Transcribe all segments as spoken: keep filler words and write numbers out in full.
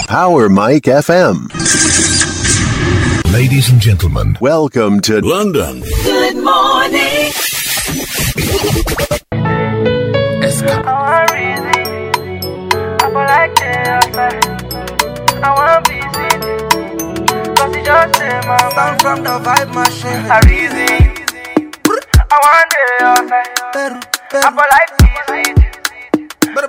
Power Mike F M. Ladies and gentlemen, welcome to London. Good morning. I want to be easy, cause it just say my sound from the vibe machine. I reason, I want to outside. I feel like easy, but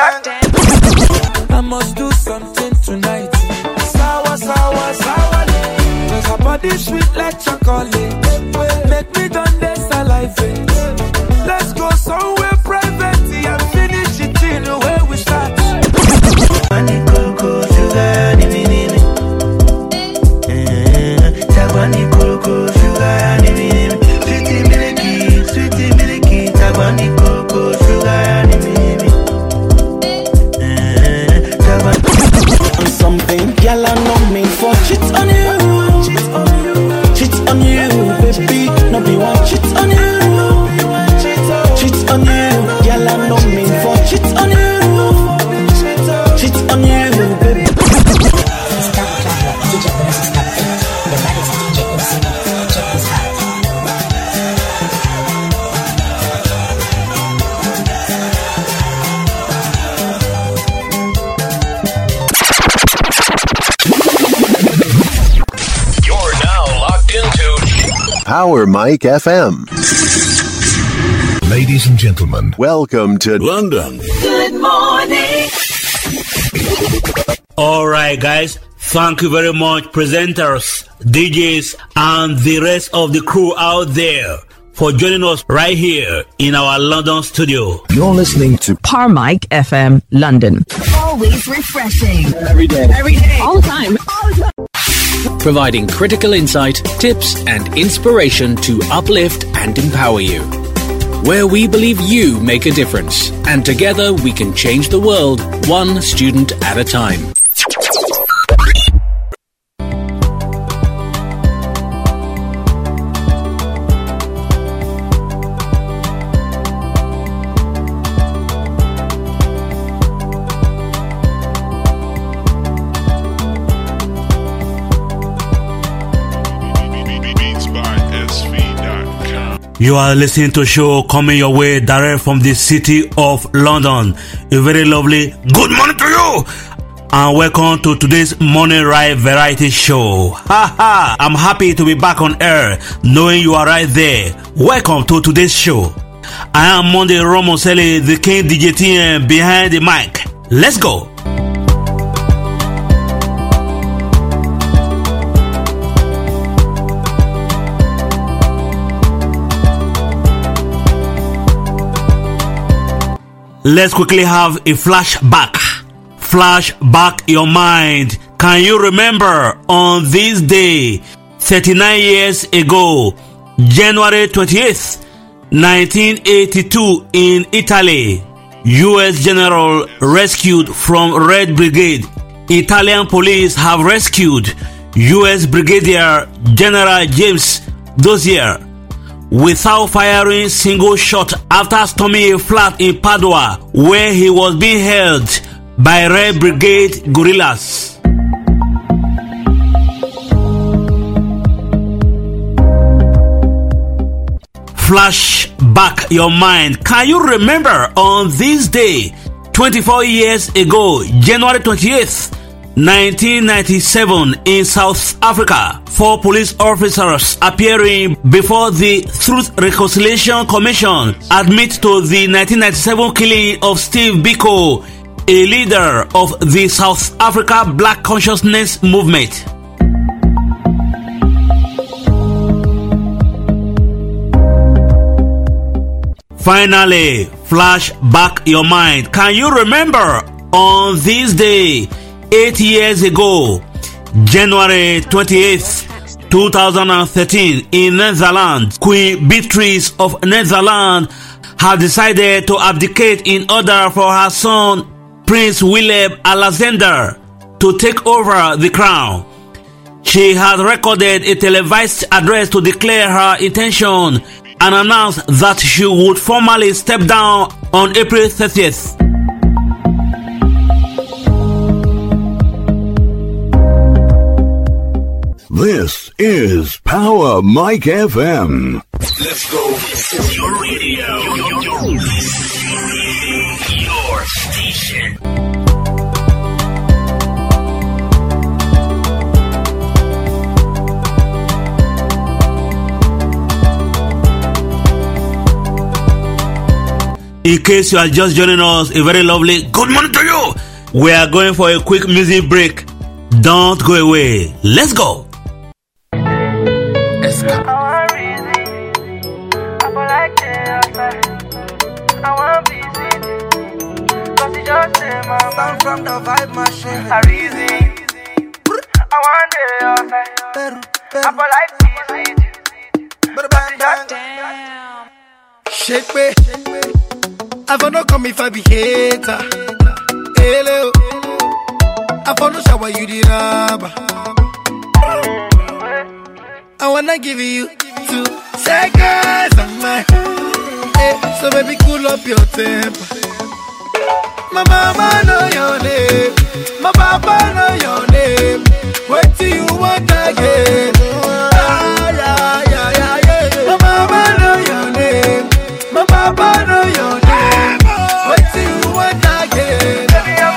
I must do something tonight. Sour, sour, sour, cause her body sweet like chocolate. Make me done this saliva. Let's go somewhere private and finish it in the way we start. Money, cocoa, sugar, nimi, nimi. Tabani, cocoa, sugar, nimi, nimi. Sweetie, milky, sweetie, milky. Tabani, cocoa, sugar, nimi, nimi. Tabani. Something, girl, I know me for cheat on you. Cheat on you, baby. No be one cheat on you. Cheat on you, girl, I know me for cheat on you. Cheat on you, baby. Stop traveler, D J Boris is up there. The baddest D J in the city. Check this out. you're now locked into Power Mike F M. Ladies and gentlemen, welcome to London. Good morning. All right, guys. Thank you very much, presenters, D Js, and the rest of the crew out there for joining us right here in our London studio. You're listening to Power Mike F M, London. Always refreshing. Every Day. Every day. All the time. Providing critical insight, tips, and inspiration to uplift and empower you. Where we believe you make a difference, and together we can change the world one student at a time. You are listening to a show coming your way direct from the city of London. A very lovely good morning to you, and welcome to today's Morning Ride Variety Show. Ha ha! I'm happy to be back on air, knowing you are right there. Welcome to today's show. I am Monday Romosele, the King D J T M behind the mic. Let's go. Let's quickly have a flashback. Flashback your mind. Can you remember on this day, thirty-nine years ago, January twenty-eighth, nineteen eighty-two, in Italy, U S general rescued from Red Brigade. Italian police have rescued U S Brigadier General James Dozier without firing single shot after storming a flat in Padua where he was being held by Red Brigade guerrillas. Flash back your mind. Can you remember on this day, twenty-four years ago, January twenty-eighth, nineteen ninety-seven, in South Africa, four police officers appearing before the Truth Reconciliation Commission admit to the nineteen ninety-seven killing of Steve Biko, a leader of the South Africa Black Consciousness Movement. Finally, flash back your mind. Can you remember on this day, eight years ago, January twenty-eighth, two thousand thirteen, in Netherlands, Queen Beatrice of Netherlands had decided to abdicate in order for her son, Prince Willem Alexander, to take over the crown. She had recorded a televised address to declare her intention and announced that she would formally step down on April thirtieth. This is Power Mike F M. Let's go. This is your radio. Your, your, your station. In case you are just joining us, a very lovely good morning to you. We are going for a quick music break. Don't go away. Let's go. Let's go. I want reason. I feel like I want busy. Cause it just say my sound from the vibe machine. I reason. I want the affair. I feel like busy. But it just damn. Shake me. I for no come if I be hater. Hello. I for no shower you the rubber. I wanna give you two seconds of my. Hey, so baby cool up your temper. My mama know your name. My papa know your name. Wait till you want again. Ah, yeah, yeah, yeah, yeah. My mama know your name. My papa know your name. Wait till you want again.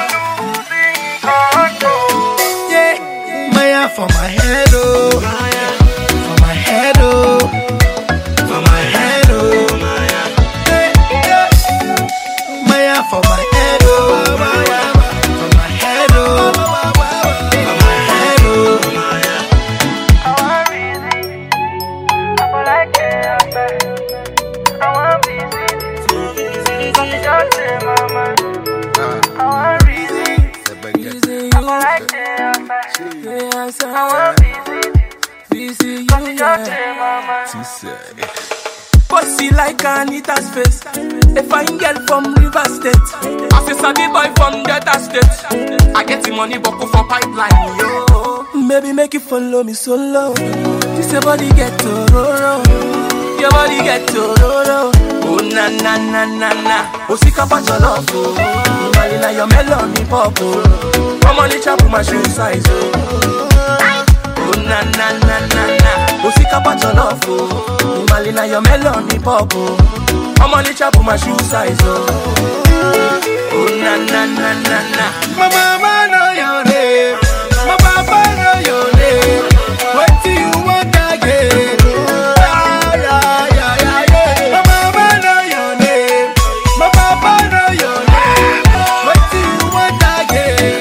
Yeah, Maya for my head, oh. For my head, oh. For my head, oh. Yeah, yeah. Maya for my head, oh. For my head, oh. For my head, oh. I want reason. I feel like I want busy. Cause it just say my mind. I want reason. I feel like I want busy. Cause it just say my mind. Pussy like Anita's face. A fine girl from River State. I say sabi boy from Delta State. I get the money but go for pipeline, yo. Maybe make you follow me solo. This your body get to roro. Your body get to roro. Oh na na na na na. Osika pa your love, oh. Malina your melody pop, oh. Come on, chop my shoe size, oh. Oh na na na na na. Osika pa your love, oh. Malina your melody pop, oh. Come on, chop my shoe size, oh. Oh na na na na na. My mama know your name. My papa know your name. Wait till you want again. Ah, yeah, yeah, yeah, yeah. My mama know your name. My papa know your name. Wait till you want again.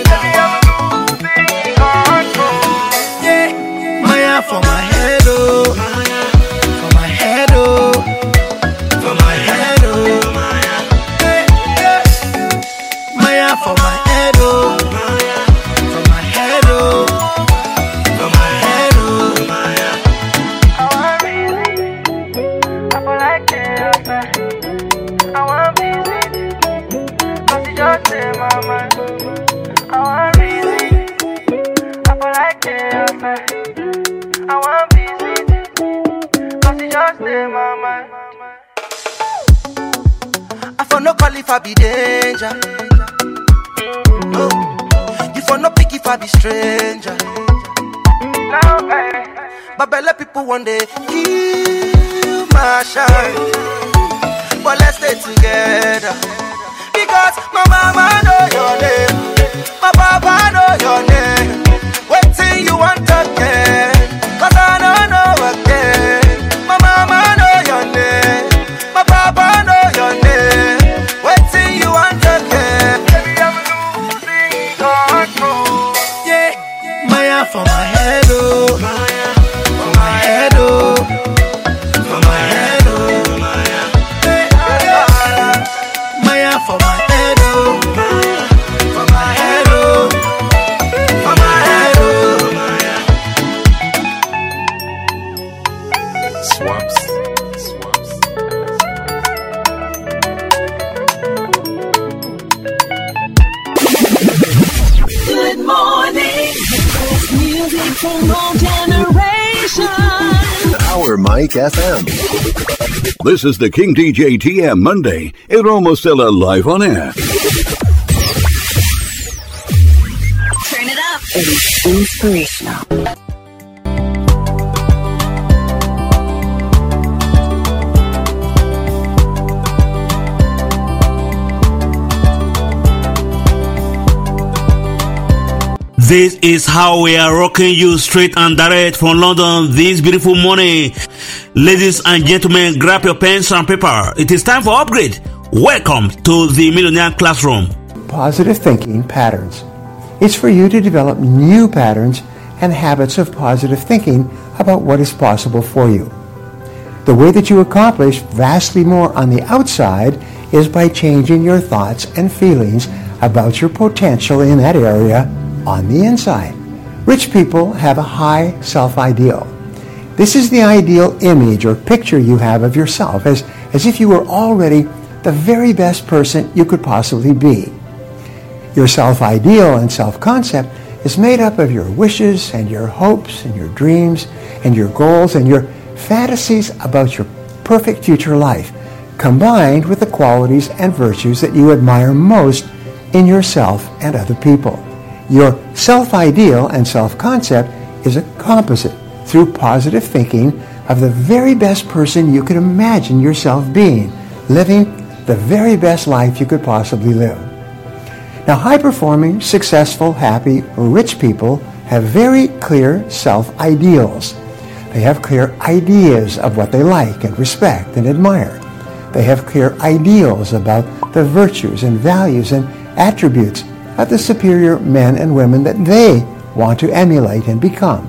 Yeah, Maya for my head, oh. For my head, oh. For my head, oh. Yeah, yeah. Maya for my head, oh. For my head, oh. For my head, oh. I want reason. I feel like I want busy. Cause it just say my mind. I want reason. I feel like I want busy. Cause it just say my mind. I for no call if I be danger. No, you for no pick if I be stranger. Now, baby. But belle people one day kill my shine. But let's stay together. Because my mama know your name. My papa know your name. Wait till you want again. Cause I don't know again. My mama know your name. My papa know your name. Wait till you want again. Baby, I'm losing control. Yeah, Maya for my head, oh. For my head, oh. For my head, oh. Yeah, yeah. Maya for my head, oh. For my head, oh. For my head, oh. Swaps. Swaps. Good morning. Music from all generations. Power Mike F M. This is the King D J T M Monday. Roma Stella live on air. Turn it up. It's inspirational. This is how we are rocking you straight and direct from London this beautiful morning. Ladies and gentlemen, grab your pens and paper. It is time for upgrade. Welcome to the Millionaire Classroom. Positive thinking patterns. It's for you to develop new patterns and habits of positive thinking about what is possible for you. The way that you accomplish vastly more on the outside is by changing your thoughts and feelings about your potential in that area on the inside. Rich people have a high self-ideal. This is the ideal image or picture you have of yourself, as, as if you were already the very best person you could possibly be. Your self-ideal and self-concept is made up of your wishes and your hopes and your dreams and your goals and your fantasies about your perfect future life, combined with the qualities and virtues that you admire most in yourself and other people. Your self-ideal and self-concept is a composite through positive thinking of the very best person you can imagine yourself being, living the very best life you could possibly live. Now, high-performing, successful, happy, rich people have very clear self-ideals. They have clear ideas of what they like and respect and admire. They have clear ideals about the virtues and values and attributes of the superior men and women that they want to emulate and become.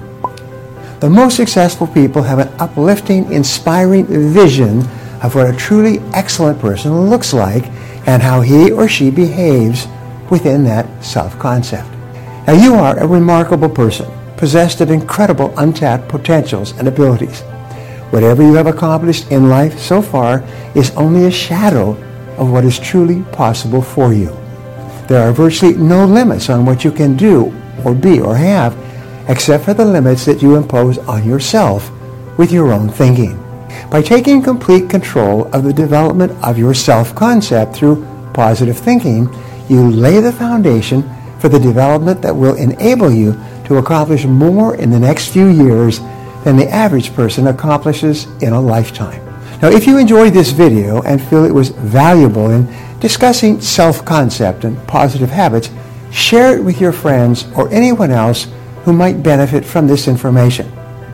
The most successful people have an uplifting, inspiring vision of what a truly excellent person looks like and how he or she behaves within that self-concept. Now, you are a remarkable person, possessed of incredible untapped potentials and abilities. Whatever you have accomplished in life so far is only a shadow of what is truly possible for you. There are virtually no limits on what you can do or be or have, except for the limits that you impose on yourself with your own thinking. By taking complete control of the development of your self-concept through positive thinking, you lay the foundation for the development that will enable you to accomplish more in the next few years than the average person accomplishes in a lifetime. Now, if you enjoyed this video and feel it was valuable in discussing self-concept and positive habits, share it with your friends or anyone else who might benefit from this information.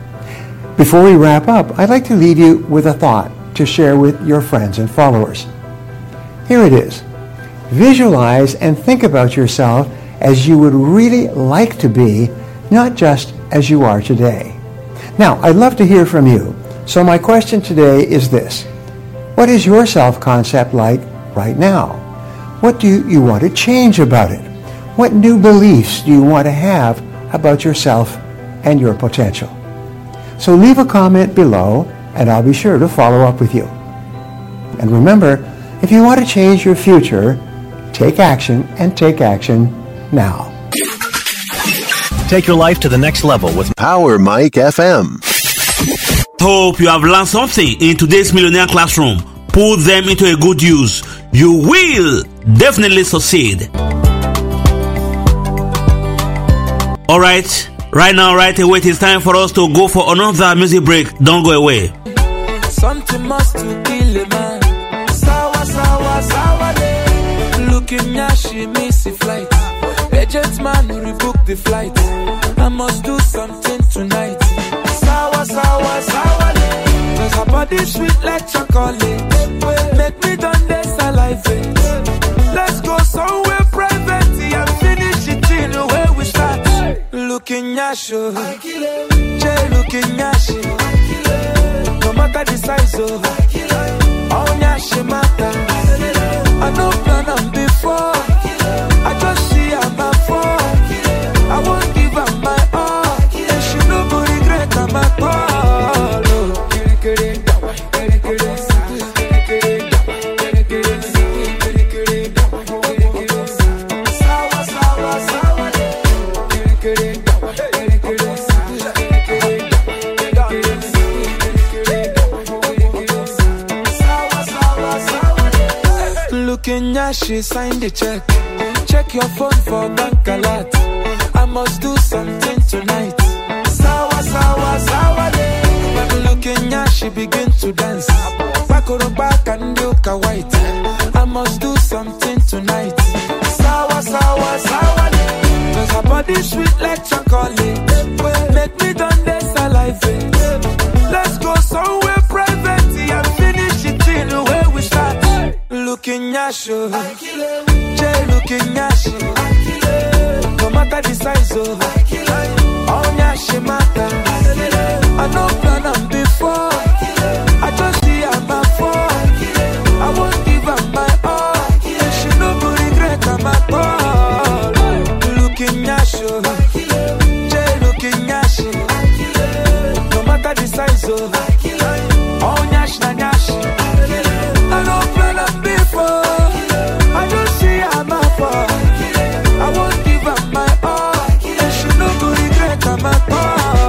Before we wrap up, I'd like to leave you with a thought to share with your friends and followers. Here it is. Visualize and think about yourself as you would really like to be, not just as you are today. Now, I'd love to hear from you. So my question today is this. What is your self-concept like right now? What do you want to change about it? What new beliefs do you want to have about yourself and your potential? So leave a comment below and I'll be sure to follow up with you. And remember, if you want to change your future, take action and take action now. Take your life to the next level with Power Mike F M. Hope you have learned something in today's Millionaire Classroom. Put them into a good use. You will definitely succeed. Alright, right now, right away, it is time for us to go for another music break. Don't go away. Something must to kill a man. Sawa, sawa, sawa, day. Looking at she miss a flight. Agent man who rebook the flight. I must do something tonight. Sawa, sawa, sawa, day. Cause her body sweet like chocolate. Make me done this salivate. Let's go somewhere private and finish it in the way we start. Looking at you, Jay looking at you. No matter the size of all your matter. I know plan on before. I just see her my phone. I won't give her my all. And she no go regret her my call. Kenya, she signed the check. Check your phone for bank alert. I must do something tonight. Sawa, sawa, sawa, day. When looking at she begin to dance. Back on the back and look a white. I must do something tonight. Sawa, sawa, sawa, day. Cause her body body sweet like chocolate. Make me done this alive. Let's go somewhere private and finish it in the way we start. Looking at you, Jay looking at you. No matter the size of all Nyashi matter. I know plan on before. I just see her my fall. I won't give her my all. She no go regret her my all. Looking at you, Jay looking at you. No matter the size of all Nyash na Nyash. I know plan on before. I just see her my fall. I won't give her my all. She no go regret her my all.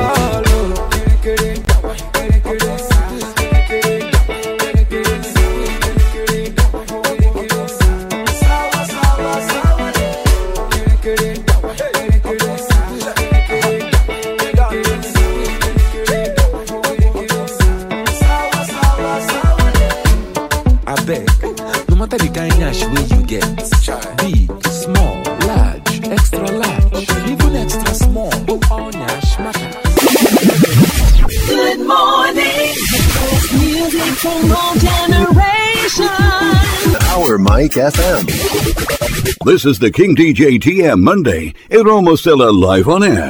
The kind Nyash where you get big, small, large, extra large, even extra small. All Nyash matters. Good morning. Music from all generations. Power Mike F M. This is the King D J T M Monday. It almost still live on air.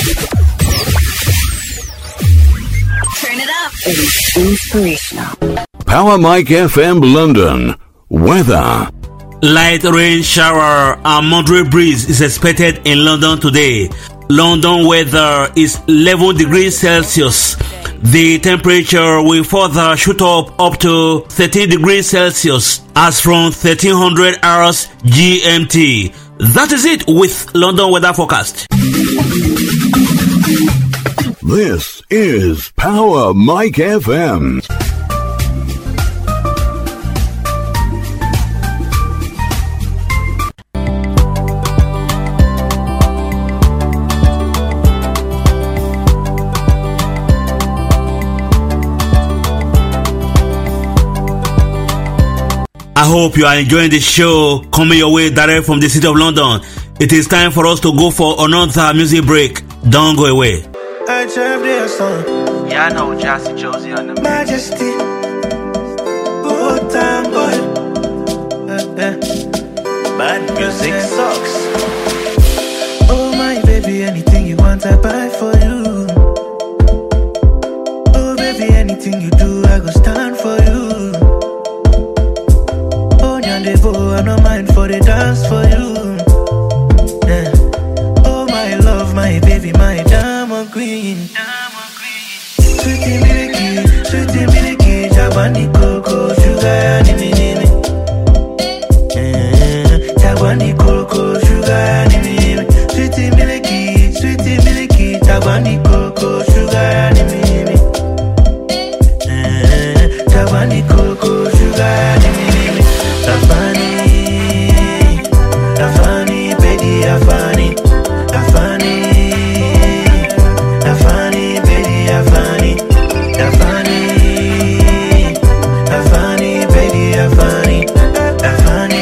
Turn it up. It is inspirational. Power Mike F M London. Weather. Light rain shower and moderate breeze is expected in London today. London weather is eleven degrees Celsius. The temperature will further shoot up up to thirteen degrees Celsius as from thirteen hundred hours G M T. That is it with London weather forecast. This is Power Mike F M. I hope you are enjoying the show coming your way direct from the city of London. It is time for us to go for another music break. Don't go away. I drive their song. Yeah, I know Jazzy Josie on the Majesty. Good time, boy. Uh, uh. Bad music sucks. Oh, my baby, anything you want, I buy for you. Oh, baby, anything you do, I go stand for you. I don't mind for the dance for you. Yeah. Oh my love, my baby, my diamond queen. Sweetie milky, sweetie milky, Jabani cocoa, sugar and mini. Jabani cocoa, sugar and mini. Sweetie milky, sweetie milky, Jabani cocoa, sugar and mini. Jabani cocoa, sugar and mini. Afani, Afani, baby, Afani, Afani, Afani, baby, Afani, Afani, Afani, baby, Afani, Afani,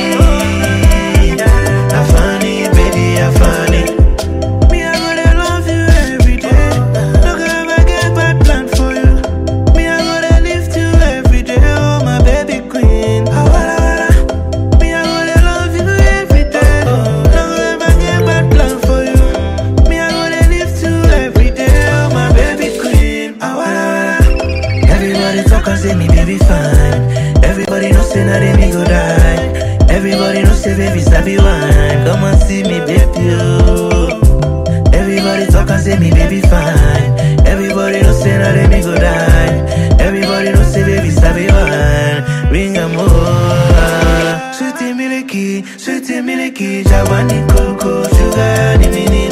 Afani, baby, Afani. Me, I gonna love you every day. Look if I get bad plan for you. Me, I gonna lift you every day. Oh, my baby queen. Say me baby fine. Everybody knows say that they me go die. Everybody knows say baby sabi wine. Come and see me baby oh. Everybody talk and say me baby fine. Everybody knows say that they me go die. Everybody knows say baby sabi wine. Ring a more. Sweetie milky, sweetie milky, Jabani cocoa, sugar ni mini.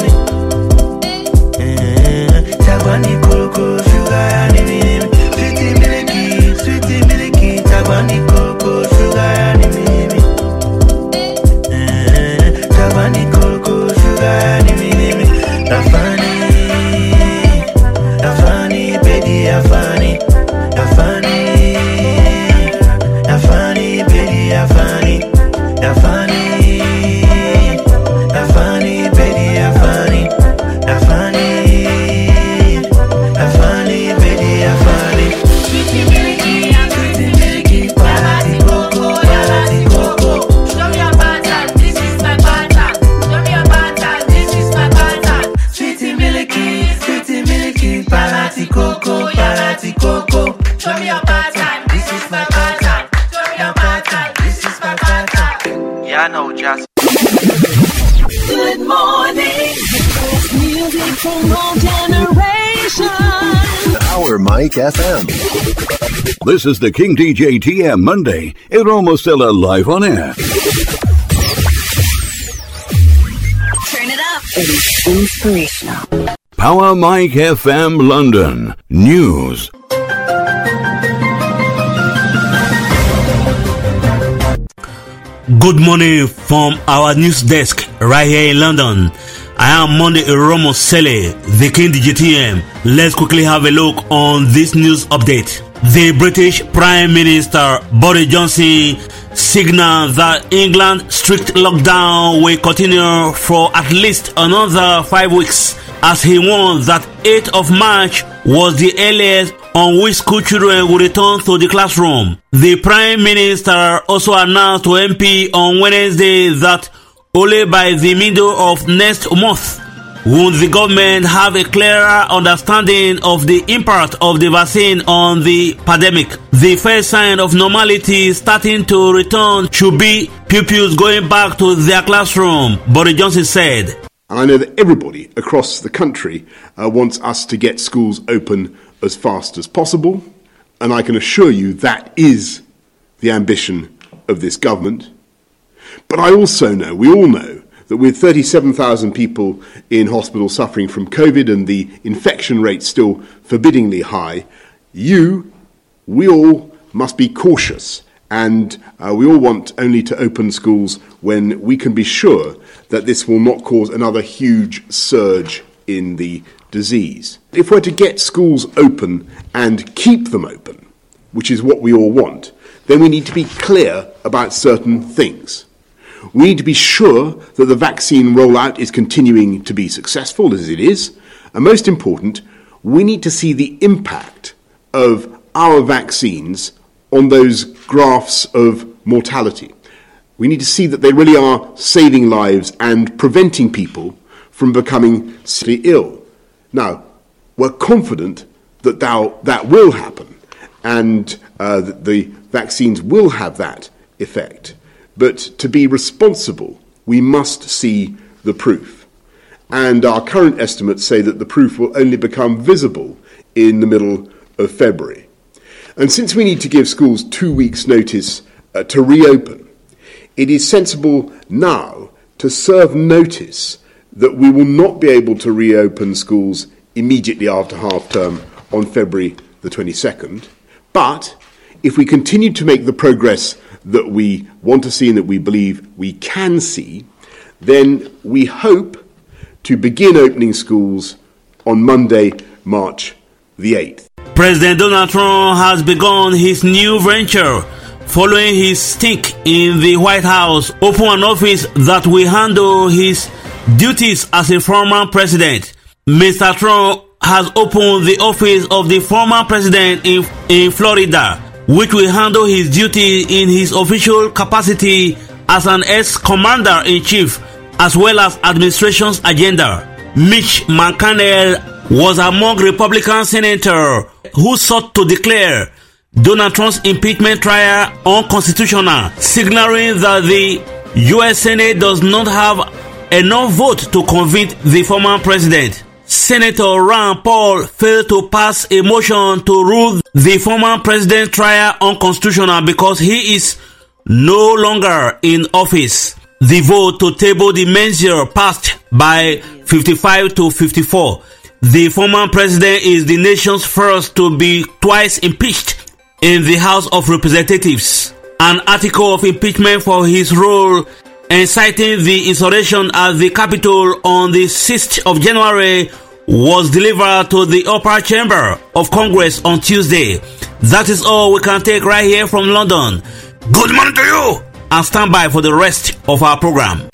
Jabani cocoa, sugar ni mini. Sweetie milky, sweetie milky, Jabani cocoa, sugar ni mimi. Jabani cocoa, sugar ni mimi. Afani, Afani, baby, Afani, Afani, Afani, baby, Afani, Afani, Afani, baby, Afani. for more generations. Power Mike F M. This is the King D J T M Monday. Roma Stella live on air. Turn it up. It is inspirational. Power Mike F M London News. Good morning from our news desk right here in London. I am Monday Romo Sele, the King D J T M. Let's quickly have a look on this news update. The British Prime Minister Boris Johnson signaled that England's strict lockdown will continue for at least another five weeks, as he warned that eighth of March was the earliest on which school children would return to the classroom. The Prime Minister also announced to M P on Wednesday that only by the middle of next month would the government have a clearer understanding of the impact of the vaccine on the pandemic. The first sign of normality starting to return should be pupils going back to their classroom, Boris Johnson said. And I know that everybody across the country uh, wants us to get schools open as fast as possible, and I can assure you that is the ambition of this government. But I also know, we all know, that with thirty-seven thousand people in hospital suffering from COVID and the infection rate still forbiddingly high, you, we all must be cautious, and uh, we all want only to open schools when we can be sure that this will not cause another huge surge in the disease. If we're to get schools open and keep them open, which is what we all want, then we need to be clear about certain things. We need to be sure that the vaccine rollout is continuing to be successful, as it is. And most important, we need to see the impact of our vaccines on those graphs of mortality. We need to see that they really are saving lives and preventing people from becoming seriously ill. Now, we're confident that that will happen and uh, that the vaccines will have that effect. But to be responsible, we must see the proof. And our current estimates say that the proof will only become visible in the middle of February. And since we need to give schools two weeks' notice uh, to reopen, it is sensible now to serve notice that we will not be able to reopen schools immediately after half-term on February the twenty-second. But if we continue to make the progress that we want to see and that we believe we can see, then we hope to begin opening schools on Monday, March the eighth. President Donald Trump has begun his new venture following his stint in the White House, open an office that will handle his duties as a former president. Mister Trump has opened the office of the former president in, in Florida, which will handle his duty in his official capacity as an ex-commander-in-chief, as well as administration's agenda. Mitch McConnell was among Republican senators who sought to declare Donald Trump's impeachment trial unconstitutional, signaling that the U S Senate does not have enough vote to convict the former president. Senator Rand Paul failed to pass a motion to rule the former president's trial unconstitutional because he is no longer in office. The vote to table the measure passed by fifty-five to fifty-four. The former president is the nation's first to be twice impeached in the House of Representatives. An article of impeachment for his role inciting the insurrection at the Capitol on the sixth of January was delivered to the upper chamber of Congress on Tuesday. That is all we can take right here from London. Good morning to you, and stand by for the rest of our program.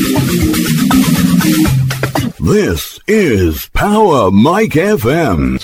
This is Power Mike F M.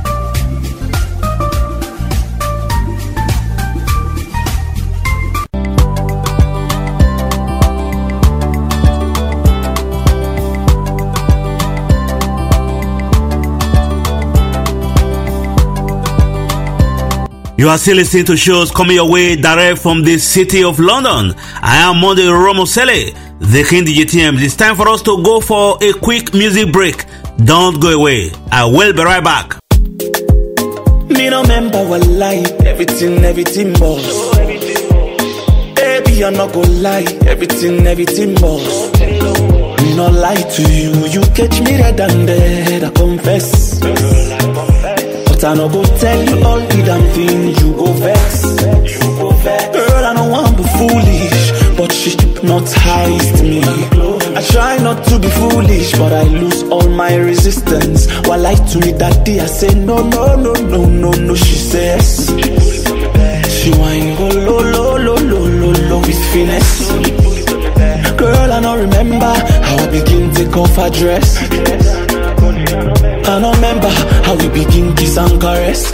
You are still listening to shows coming your way direct from the city of London. I am Monday Romo Sele, the King D J T M. It's time for us to go for a quick music break. Don't go away. I will be right back. Me no remember what lie, everything, everything boss. Baby, I'm not gonna lie, everything, everything boss. Me no lie to you, you catch me red and dead, I confess. But I no go tell you all the damn things, you go vex. Girl, I don't want to be foolish, but she hypnotized me. I try not to be foolish, but I lose all my resistance. While lie to me that day, I say no, no, no, no, no, no. She says she whine go low, low, low, low, low, low with finesse. Girl, I don't remember how I begin to take off her dress. I don't remember how we begin kiss and caress.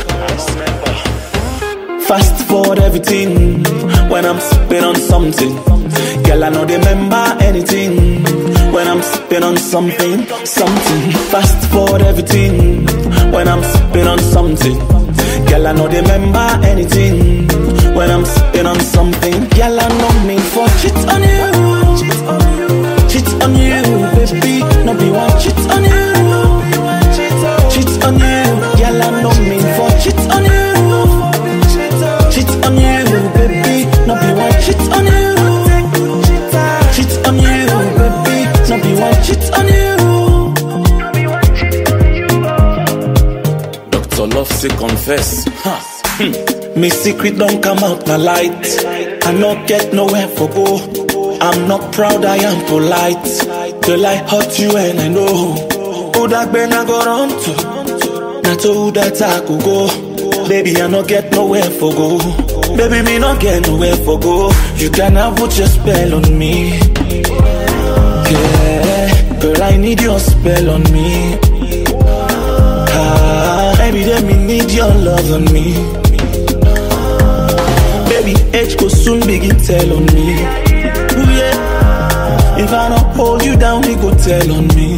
Fast forward everything when I'm sipping on something. Girl, I know they remember anything when I'm sipping on something, something. Fast forward everything when I'm sipping on something. Girl, I know they remember anything when I'm sipping on something. Girl, I know me for cheat on you, cheat on you, baby. No be one cheat on you, cheat on you. Girl, I know me for cheat on you. Cheat on you, baby, no be one cheat on you. Cheat on you, baby, no be one cheat on you. Doctor Love say confess, huh. Me secret don't come out my light. I not get nowhere for go. I'm not proud, I am polite. Till I hurt you and I know who that ben I go run to. Not to who that I could go. Baby, I no get nowhere for go. Baby, me no get nowhere for go. You cannot put your spell on me. Yeah, girl, I need your spell on me. Ah, baby, let me need your love on me. Baby, age go soon begin tell on me. Ooh, yeah. If I don't hold you down, we go tell on me.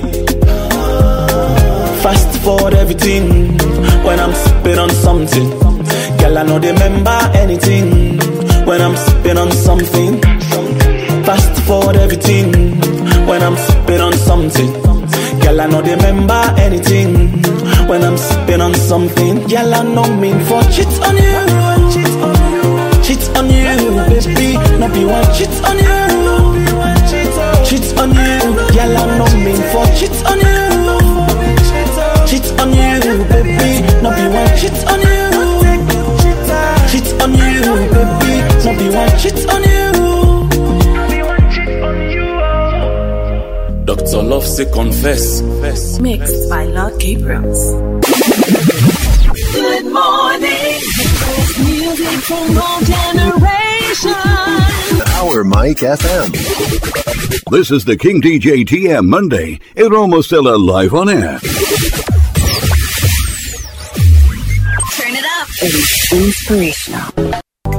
Fast forward everything when I'm sipping on something. Girl, I know they remember anything when I'm sipping on something. Fast forward everything when I'm sipping on something. Girl, I know they remember anything when I'm sipping on something. Girl, I know me for cheat on you, cheat on you, baby. No be one cheat on you, cheat on you. Girl, I know me for cheat on you. Cheat on you, baby, no be one cheat on you. Cheat on you, baby, no be one cheat on you. Doctor Love say confess. Mixed by Lord Gabriels. Good morning. Music from all generations. Power Mike F M. This is the King D J T M Monday. Roma Stella live on air. It is inspirational.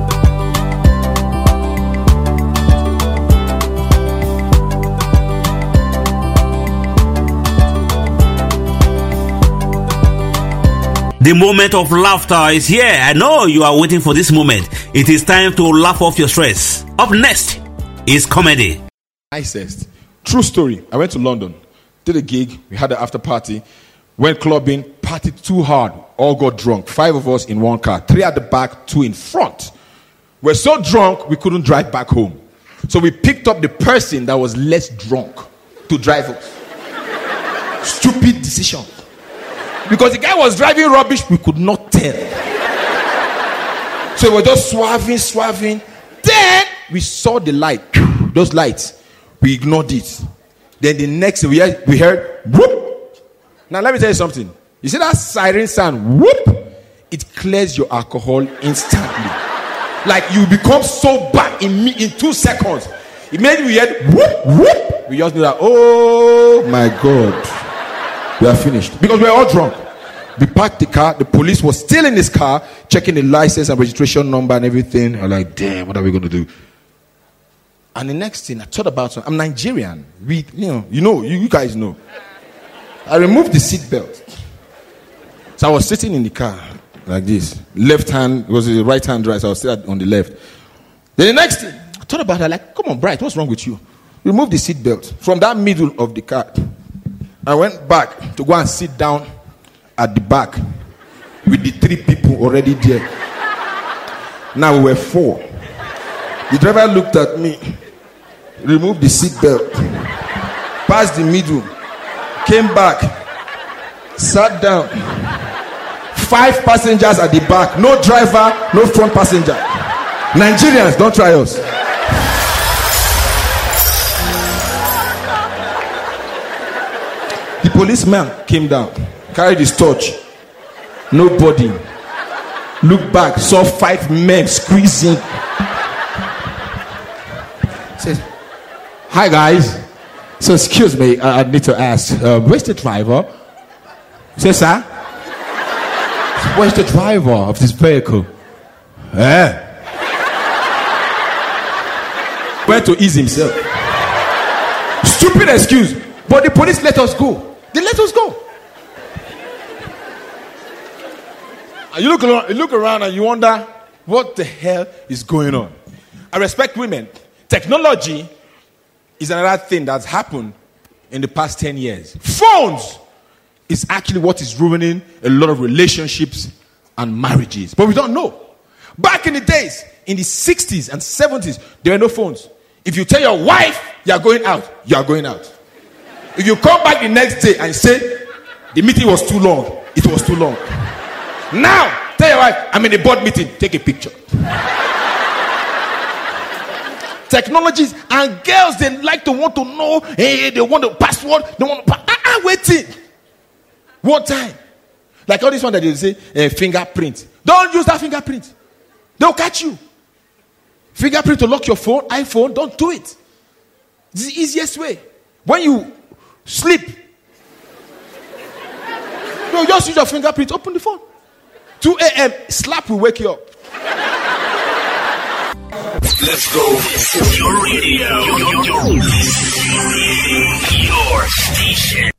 The moment of laughter is here. I know you are waiting for this moment. It is time to laugh off your stress. Up next is comedy. Nicest. True story. I went to London, did a gig, we had an after party, went clubbing, partied too hard, all got drunk. Five of us in one car, three at the back, two in front. We're so drunk, we couldn't drive back home. So we picked up the person that was less drunk to drive us. Stupid decision. Because the guy was driving rubbish, we could not tell. So we were just swerving, swerving. Then we saw the light, those lights. We ignored it. Then the next thing we heard, we heard whoop. Now let me tell you something. You see that siren sound, whoop, it clears your alcohol instantly. Like you become so bad in me in two seconds. It made me hear whoop, whoop. We just knew that, oh my God, we are finished. Because we are all drunk. We parked the car, the police was still in this car, checking the license and registration number and everything. I'm like, damn, what are we going to do? And the next thing I thought about, I'm Nigerian. We, you know, you know, you, you guys know. I removed the seat belt. So I was sitting in the car like this. Left hand was the right hand drive, so I was sitting on the left. Then the next thing, I thought about it, like, come on, Bright, what's wrong with you? Remove the seat belt from that middle of the car. I went back to go and sit down at the back with the three people already there. Now we were four. The driver looked at me, removed the seat belt, passed the middle, came back, sat down. Five passengers at the back, no driver, no front passenger. Nigerians, don't try us. The policeman came down, carried his torch. Nobody. Looked back, saw five men squeezing. Says, "Hi guys. So excuse me, I, I need to ask, uh, where's the driver?" Says, "Sir, where's the driver of this vehicle?" Eh? Where to ease himself. Stupid excuse. But the police let us go. They let us go. And you look around, you look around and you wonder what the hell is going on. I respect women. Technology is another thing that's happened in the past ten years. Phones is actually what is ruining a lot of relationships and marriages. But we don't know. Back in the days, in the sixties and seventies, there were no phones. If you tell your wife you are going out, you are going out. If you come back the next day and say the meeting was too long, it was too long. Now, tell your wife, I'm in a board meeting, take a picture. Technologies and girls, they like to want to know, hey, they want the password, they want to, ah, ah, waiting. What time? Like all this one that they say, uh, fingerprint. Don't use that fingerprint. They'll catch you. Fingerprint to lock your phone, iPhone, don't do it. It's the easiest way. When you sleep, no, just use your fingerprint, open the phone. two a.m. slap will wake you up. Let's go. This is your radio. Your, your, your station.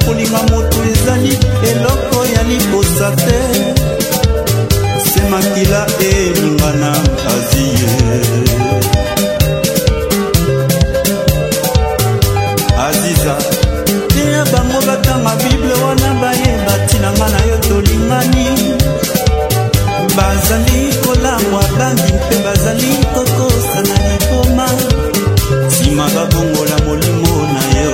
Makila bana aziye Aziza Tia bango batanga Bible wana baye batinanga na yo tolingani Bazali kolangwa bangi mpe bazali kokosa na likoma Sima babongola molimo na yo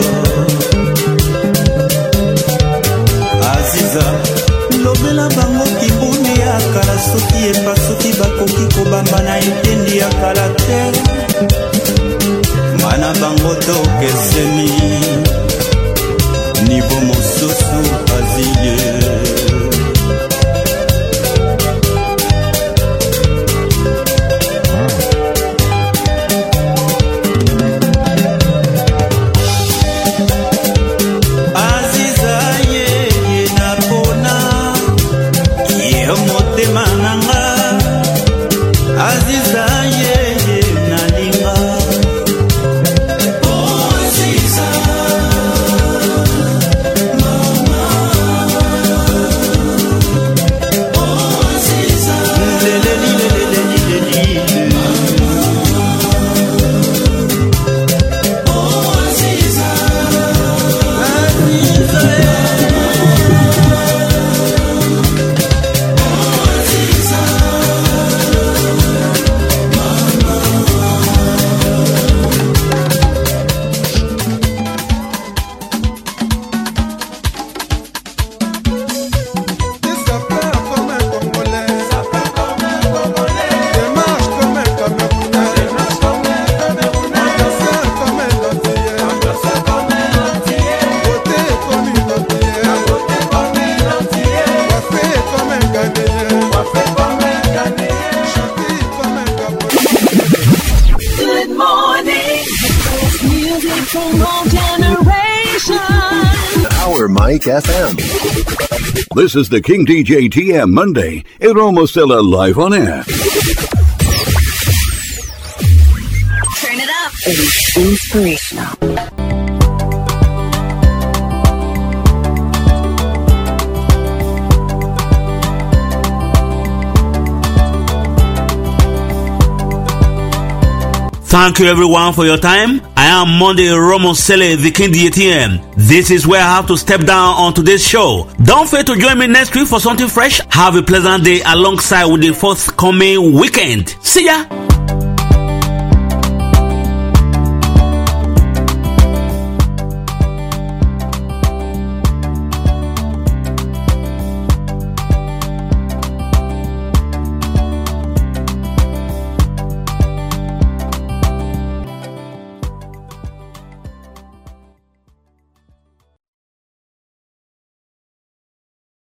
Aziza Lobela bango kibune ya kala soki epa soki bakoki kobamba na etendi ya kala te Mana bango tokeseni Nivo mosusu aziye Mike F M. This is the King D J T M Monday. Roma Stella live on air. Turn it up. It is inspirational. Thank you everyone for your time. I am Monday Romo Sele, the King D J T M. This is where I have to step down on today's show. Don't fail to join me next week for something fresh. Have a pleasant day alongside with the forthcoming weekend. See ya!